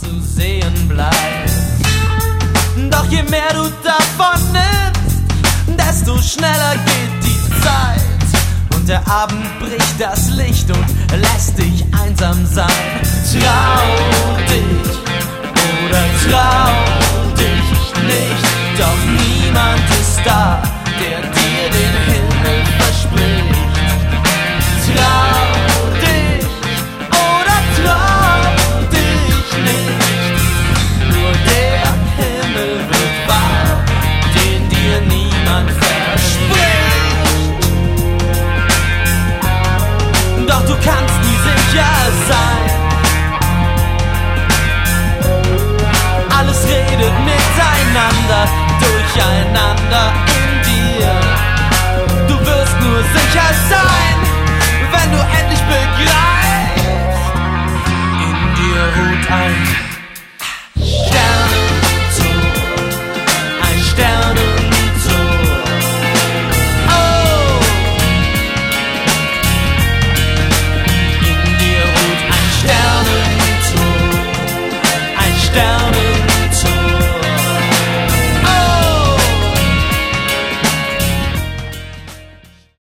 zu sehen bleibt. Doch je mehr du davon nimmst, desto schneller geht die Zeit. Und der Abend bricht das Licht und lässt dich einsam sein. Trau dich oder trau dich nicht, doch niemand ist da, der dir den Himmel verspricht. Trau dich oder trau dich nicht, nur der Himmel wird wahr, den dir niemand verspricht. Doch du kannst nie sicher sein. Alles redet miteinander, durcheinander in dir. Du wirst nur sicher sein, wenn du endlich begreifst, in dir ruht ein